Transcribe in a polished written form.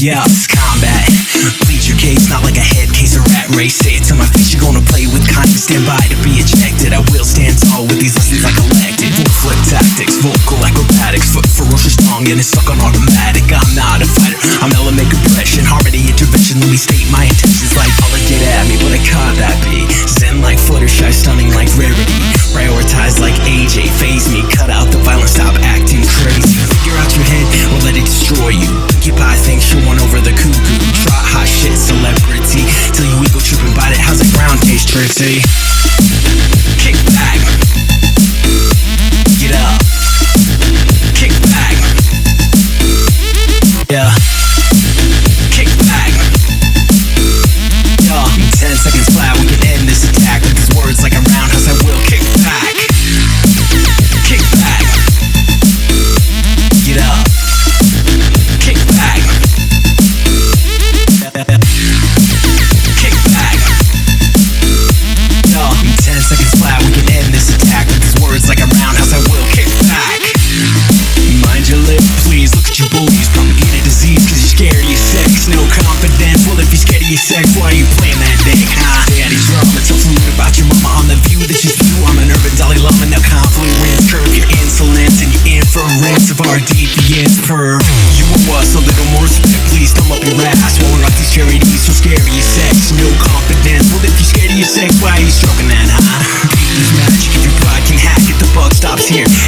Yeah, it's combat. Plead your case, not like a head case or rat race. Say it to my face, you're gonna play with kindness. Stand by to be ejected. I will stand tall with these lessons I collected. Flip tactics, vocal acrobatics, foot ferocious tongue and it's stuck on automatic. I'm not a fighter, I'm element compression, harmony intervention. Let me state my intentions like all get at me, but I caught that beat. Zen like Fluttershy, stunning like rarity. Prioritize like AJ, phase me. Cut out the violence, stop acting crazy. Figure out your head or let it destroy you. Occupy things, showing over the cuckoo. Trot hot shit, celebrity. Till you ego trip and bite it, how's the ground taste pretty? Kick back. Get up. Kick back. Yeah. Kick back. Yeah. In 10 seconds flat, we can end this attack with these words like a roundhouse. I will kick back. Kick back. Get up. Kick back. Kick back. Yeah. In 10 seconds flat, we can end this attack with these words like a roundhouse. I will kick back. Mind your lip, please. Look at you bullies, propagate a disease cause you're scared of your sex. No confidence, well if you're scared of your sex, why are you playing that dick, huh? Daddy drama, tell fluid about your mama on the view that you spew. I'm an urban Dalai Lama, now confluence. Curb your insolence and your inference of our deviance per. You owe us a little more respect, please thumb up your ass. Won't rock these charities, so scared of your sex. No confidence, well if you're scared of your sex, why are you stroking that, huh? Beat is magic, if your pride can hack it, the buck stops here.